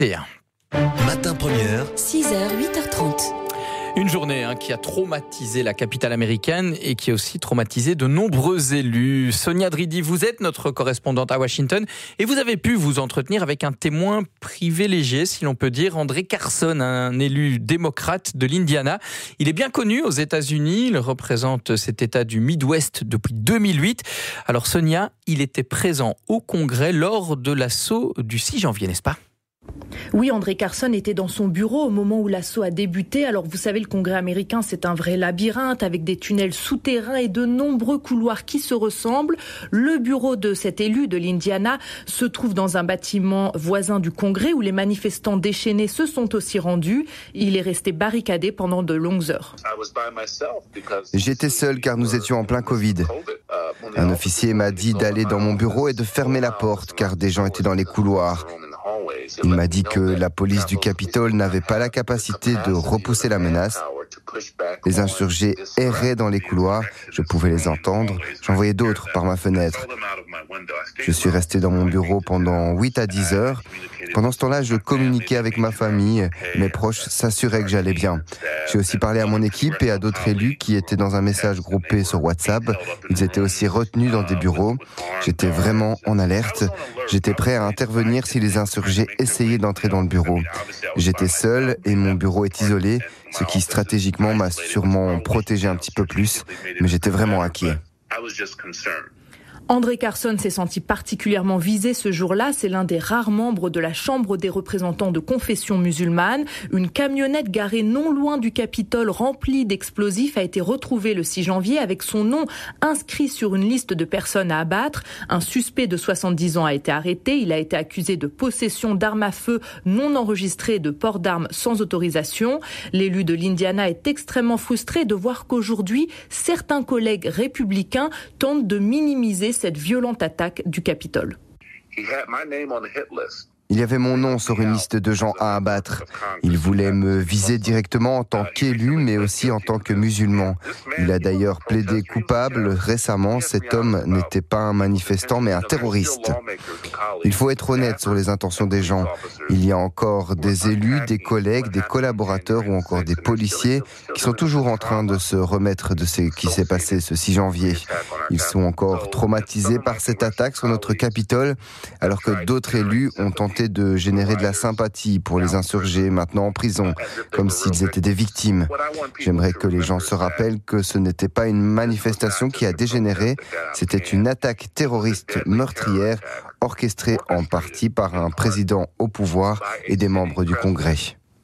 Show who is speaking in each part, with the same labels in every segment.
Speaker 1: Matin première,
Speaker 2: 6h, 8h30.
Speaker 3: Une journée qui a traumatisé la capitale américaine et qui a aussi traumatisé de nombreux élus. Sonia Dridi, vous êtes notre correspondante à Washington et vous avez pu vous entretenir avec un témoin privilégié, si l'on peut dire, André Carson, un élu démocrate de l'Indiana. Il est bien connu aux États-Unis, il représente cet État du Midwest depuis 2008. Alors Sonia, il était présent au Congrès lors de l'assaut du 6 janvier, n'est-ce pas ?
Speaker 4: Oui, André Carson était dans son bureau au moment où l'assaut a débuté. Alors vous savez, le Congrès américain, c'est un vrai labyrinthe avec des tunnels souterrains et de nombreux couloirs qui se ressemblent. Le bureau de cet élu de l'Indiana se trouve dans un bâtiment voisin du Congrès où les manifestants déchaînés se sont aussi rendus. Il est resté barricadé pendant de longues heures.
Speaker 5: J'étais seul car nous étions en plein Covid. Un officier m'a dit d'aller dans mon bureau et de fermer la porte car des gens étaient dans les couloirs. Il m'a dit que la police du Capitole n'avait pas la capacité de repousser la menace. Les insurgés erraient dans les couloirs, je pouvais les entendre, j'en voyais d'autres par ma fenêtre. Je suis resté dans mon bureau pendant 8 à 10 heures. Pendant ce temps-là, je communiquais avec ma famille, mes proches s'assuraient que j'allais bien. J'ai aussi parlé à mon équipe et à d'autres élus qui étaient dans un message groupé sur WhatsApp. Ils étaient aussi retenus dans des bureaux. J'étais vraiment en alerte. J'étais prêt à intervenir si les insurgés essayaient d'entrer dans le bureau. J'étais seul et mon bureau est isolé, ce qui stratégiquement m'a sûrement protégé un petit peu plus, mais j'étais vraiment inquiet.
Speaker 4: André Carson s'est senti particulièrement visé ce jour-là. C'est l'un des rares membres de la Chambre des représentants de confession musulmane. Une camionnette garée non loin du Capitole remplie d'explosifs a été retrouvée le 6 janvier avec son nom inscrit sur une liste de personnes à abattre. Un suspect de 70 ans a été arrêté. Il a été accusé de possession d'armes à feu non enregistrées et de port d'armes sans autorisation. L'élu de l'Indiana est extrêmement frustré de voir qu'aujourd'hui, certains collègues républicains tentent de minimiser cette violente attaque du Capitole.
Speaker 5: Il y avait mon nom sur une liste de gens à abattre. Il voulait me viser directement en tant qu'élu, mais aussi en tant que musulman. Il a d'ailleurs plaidé coupable récemment. Cet homme n'était pas un manifestant, mais un terroriste. Il faut être honnête sur les intentions des gens. Il y a encore des élus, des collègues, des collaborateurs ou encore des policiers qui sont toujours en train de se remettre de ce qui s'est passé ce 6 janvier. Ils sont encore traumatisés par cette attaque sur notre Capitole, alors que d'autres élus ont tenté de générer de la sympathie pour les insurgés maintenant en prison, comme s'ils étaient des victimes. J'aimerais que les gens se rappellent que ce n'était pas une manifestation qui a dégénéré, c'était une attaque terroriste meurtrière orchestrée en partie par un président au pouvoir et des membres du Congrès.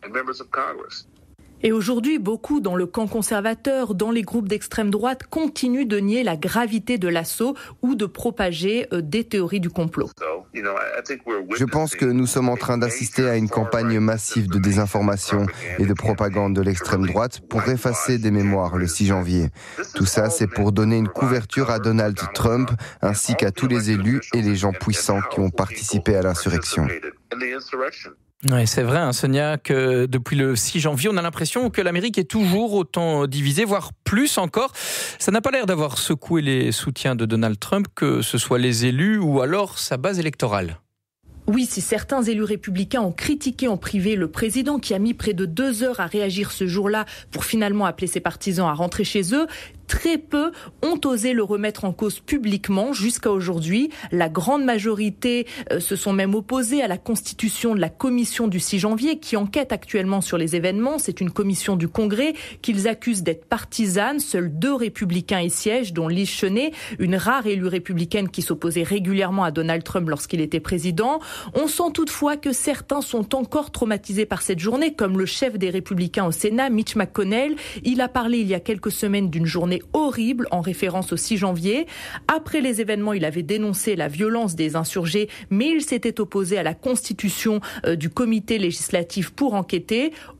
Speaker 4: Et aujourd'hui, beaucoup dans le camp conservateur, dans les groupes d'extrême droite, continuent de nier la gravité de l'assaut ou de propager des théories du complot.
Speaker 5: Je pense que nous sommes en train d'assister à une campagne massive de désinformation et de propagande de l'extrême droite pour effacer des mémoires le 6 janvier. Tout ça, c'est pour donner une couverture à Donald Trump ainsi qu'à tous les élus et les gens puissants qui ont participé à l'insurrection.
Speaker 3: Oui, c'est vrai, Sonia, que depuis le 6 janvier, on a l'impression que l'Amérique est toujours autant divisée, voire plus encore. Ça n'a pas l'air d'avoir secoué les soutiens de Donald Trump, que ce soit les élus ou alors sa base électorale.
Speaker 4: Oui, si certains élus républicains ont critiqué en privé le président qui a mis près de 2 heures à réagir ce jour-là pour finalement appeler ses partisans à rentrer chez eux, très peu ont osé le remettre en cause publiquement jusqu'à aujourd'hui. La grande majorité se sont même opposés à la constitution de la commission du 6 janvier qui enquête actuellement sur les événements. C'est une commission du Congrès qu'ils accusent d'être partisane. Seuls 2 républicains y siègent, dont Liz Cheney, une rare élue républicaine qui s'opposait régulièrement à Donald Trump lorsqu'il était président. On sent toutefois que certains sont encore traumatisés par cette journée, comme le chef des républicains au Sénat, Mitch McConnell. Il a parlé il y a quelques semaines d'une journée horrible en référence au 6 janvier. Après les événements, il avait dénoncé la violence des insurgés, mais il s'était opposé à la constitution du comité législatif pour enquêter.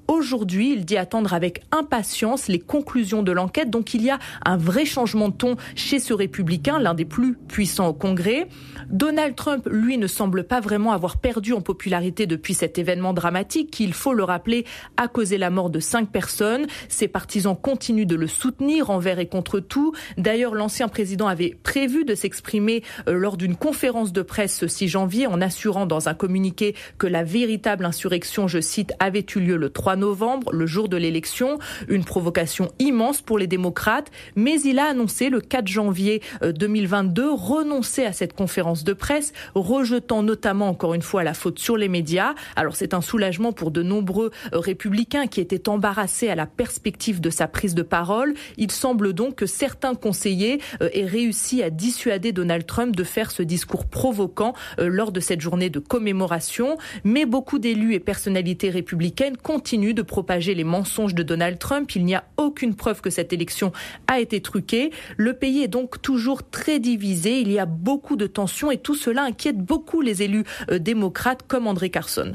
Speaker 4: Aujourd'hui, il dit attendre avec impatience les conclusions de l'enquête. Donc il y a un vrai changement de ton chez ce républicain, l'un des plus puissants au Congrès. Donald Trump, lui, ne semble pas vraiment avoir perdu en popularité depuis cet événement dramatique qui, il faut le rappeler, a causé la mort de 5 personnes. Ses partisans continuent de le soutenir envers et contre tout. D'ailleurs, l'ancien président avait prévu de s'exprimer lors d'une conférence de presse ce 6 janvier en assurant dans un communiqué que la véritable insurrection, je cite, avait eu lieu le 3 novembre, le jour de l'élection. Une provocation immense pour les démocrates. Mais il a annoncé le 4 janvier 2022 renoncer à cette conférence de presse, rejetant notamment encore une fois la faute sur les médias. Alors c'est un soulagement pour de nombreux républicains qui étaient embarrassés à la perspective de sa prise de parole. Il semble donc que certains conseillers aient réussi à dissuader Donald Trump de faire ce discours provoquant lors de cette journée de commémoration. Mais beaucoup d'élus et personnalités républicaines continuent de propager les mensonges de Donald Trump. Il n'y a aucune preuve que cette élection a été truquée. Le pays est donc toujours très divisé. Il y a beaucoup de tensions et tout cela inquiète beaucoup les élus démocrates comme André Carson.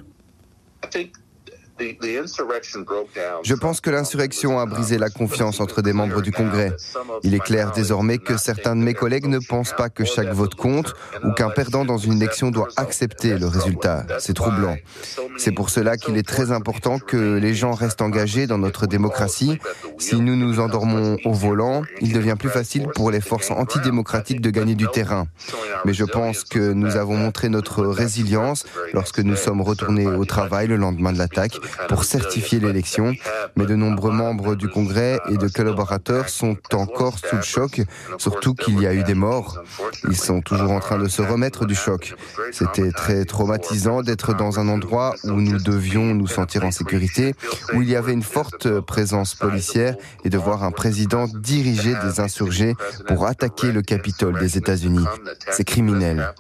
Speaker 5: Je pense que l'insurrection a brisé la confiance entre des membres du Congrès. Il est clair désormais que certains de mes collègues ne pensent pas que chaque vote compte ou qu'un perdant dans une élection doit accepter le résultat. C'est troublant. C'est pour cela qu'il est très important que les gens restent engagés dans notre démocratie. Si nous nous endormons au volant, il devient plus facile pour les forces antidémocratiques de gagner du terrain. Mais je pense que nous avons montré notre résilience lorsque nous sommes retournés au travail le lendemain de l'attaque pour certifier l'élection, mais de nombreux membres du Congrès et de collaborateurs sont encore sous le choc, surtout qu'il y a eu des morts. Ils sont toujours en train de se remettre du choc. C'était très traumatisant d'être dans un endroit où nous devions nous sentir en sécurité, où il y avait une forte présence policière et de voir un président diriger des insurgés pour attaquer le Capitole des États-Unis. C'est criminel.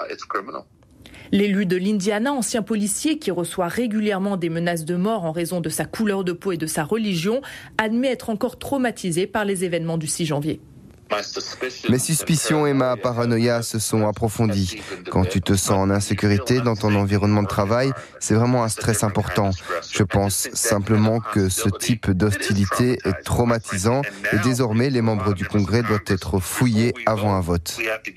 Speaker 4: L'élu de l'Indiana, ancien policier qui reçoit régulièrement des menaces de mort en raison de sa couleur de peau et de sa religion, admet être encore traumatisé par les événements du 6 janvier.
Speaker 5: Mes suspicions et ma paranoïa se sont approfondies. Quand tu te sens en insécurité dans ton environnement de travail, c'est vraiment un stress important. Je pense simplement que ce type d'hostilité est traumatisant et désormais les membres du Congrès doivent être fouillés avant un vote.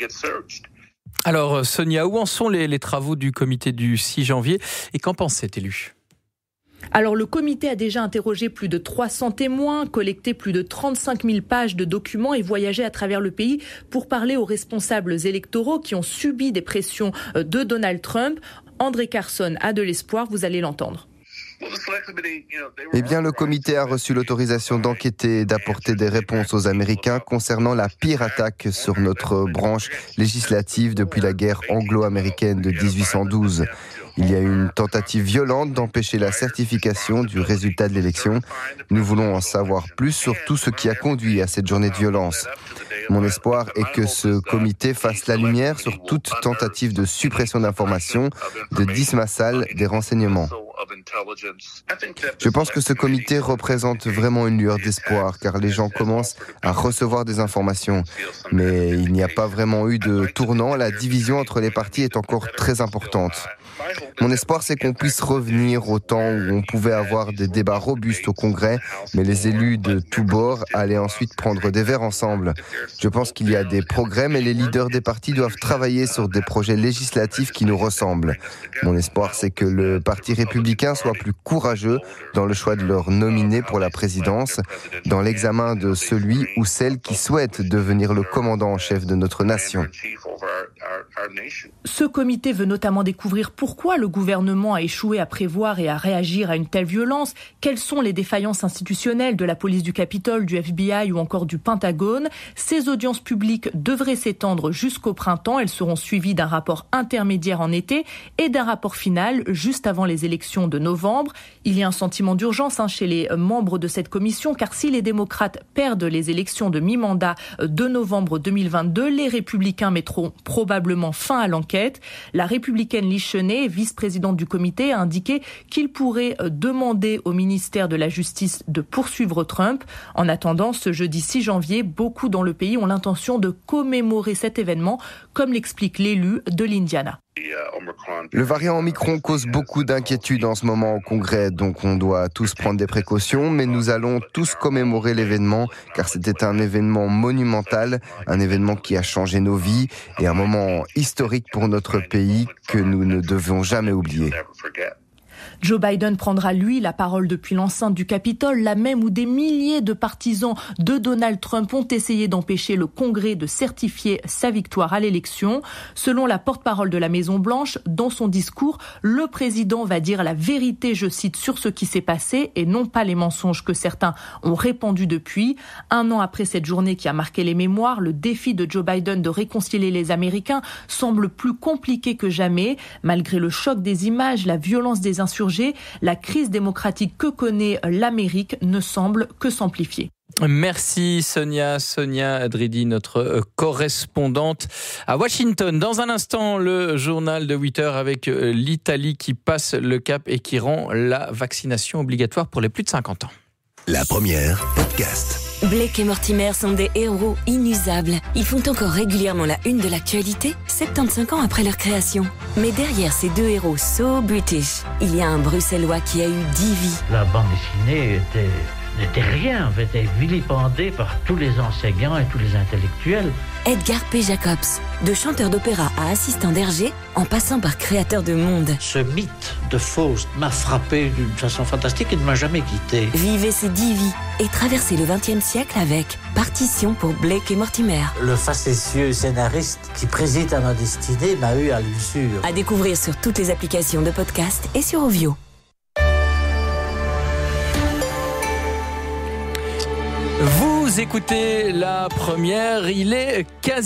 Speaker 3: Alors Sonia, où en sont les travaux du comité du 6 janvier et qu'en pense cet élu ?
Speaker 4: Alors le comité a déjà interrogé plus de 300 témoins, collecté plus de 35 000 pages de documents et voyagé à travers le pays pour parler aux responsables électoraux qui ont subi des pressions de Donald Trump. André Carson a de l'espoir, vous allez l'entendre.
Speaker 5: Eh bien, le comité a reçu l'autorisation d'enquêter et d'apporter des réponses aux Américains concernant la pire attaque sur notre branche législative depuis la guerre anglo-américaine de 1812. Il y a eu une tentative violente d'empêcher la certification du résultat de l'élection. Nous voulons en savoir plus sur tout ce qui a conduit à cette journée de violence. Mon espoir est que ce comité fasse la lumière sur toute tentative de suppression d'informations, de dismassal des renseignements. Je pense que ce comité représente vraiment une lueur d'espoir, car les gens commencent à recevoir des informations. Mais il n'y a pas vraiment eu de tournant, la division entre les partis est encore très importante. Mon espoir, c'est qu'on puisse revenir au temps où on pouvait avoir des débats robustes au Congrès, mais les élus de tous bords allaient ensuite prendre des verres ensemble. Je pense qu'il y a des progrès, mais les leaders des partis doivent travailler sur des projets législatifs qui nous ressemblent. Mon espoir, c'est que le Parti républicain soit plus courageux dans le choix de leur nominer pour la présidence, dans l'examen de celui ou celle qui souhaite devenir le commandant en chef de notre nation.
Speaker 4: Ce comité veut notamment découvrir pourquoi le gouvernement a échoué à prévoir et à réagir à une telle violence, quelles sont les défaillances institutionnelles de la police du Capitole, du FBI ou encore du Pentagone. Ces audiences publiques devraient s'étendre jusqu'au printemps. Elles seront suivies d'un rapport intermédiaire en été et d'un rapport final juste avant les élections de novembre. Il y a un sentiment d'urgence chez les membres de cette commission, car si les démocrates perdent les élections de mi-mandat de novembre 2022, les républicains mettront probablement fin à l'enquête. La républicaine Liz Cheney, vice-présidente du comité, a indiqué qu'il pourrait demander au ministère de la Justice de poursuivre Trump. En attendant, ce jeudi 6 janvier, beaucoup dans le pays ont l'intention de commémorer cet événement, comme l'explique l'élu de l'Indiana.
Speaker 5: Le variant Omicron cause beaucoup d'inquiétudes en ce moment au Congrès, donc on doit tous prendre des précautions, mais nous allons tous commémorer l'événement, car c'était un événement monumental, un événement qui a changé nos vies et un moment historique pour notre pays que nous ne devons jamais oublier.
Speaker 4: Joe Biden prendra, lui, la parole depuis l'enceinte du Capitole, là même où des milliers de partisans de Donald Trump ont essayé d'empêcher le Congrès de certifier sa victoire à l'élection. Selon la porte-parole de la Maison-Blanche, dans son discours, le président va dire la vérité, je cite, sur ce qui s'est passé et non pas les mensonges que certains ont répandus depuis. Un an après cette journée qui a marqué les mémoires, le défi de Joe Biden de réconcilier les Américains semble plus compliqué que jamais. Malgré le choc des images, la violence des insurgés, la crise démocratique que connaît l'Amérique ne semble que s'amplifier.
Speaker 3: Merci Sonia Dridi, notre correspondante à Washington. Dans un instant, le journal de 8 heures avec l'Italie qui passe le cap et qui rend la vaccination obligatoire pour les plus de 50 ans.
Speaker 1: La première podcast.
Speaker 2: Blake et Mortimer sont des héros inusables. Ils font encore régulièrement la une de l'actualité, 75 ans après leur création. Mais derrière ces deux héros so British, il y a un Bruxellois qui a eu 10 vies.
Speaker 6: La bande dessinée n'était rien, était vilipendée par tous les enseignants et tous les intellectuels.
Speaker 2: Edgar P. Jacobs, de chanteur d'opéra à assistant d'Hergé, en passant par créateur de monde.
Speaker 6: Ce mythe de Faust m'a frappé d'une façon fantastique et ne m'a jamais quitté.
Speaker 2: Vivez ces 10 vies et traversez le XXe siècle avec Partition pour Blake et Mortimer.
Speaker 7: Le facétieux scénariste qui préside à ma destinée m'a eu à l'usure.
Speaker 2: À découvrir sur toutes les applications de podcast et sur Ovio.
Speaker 3: Vous écoutez la première, il est quasi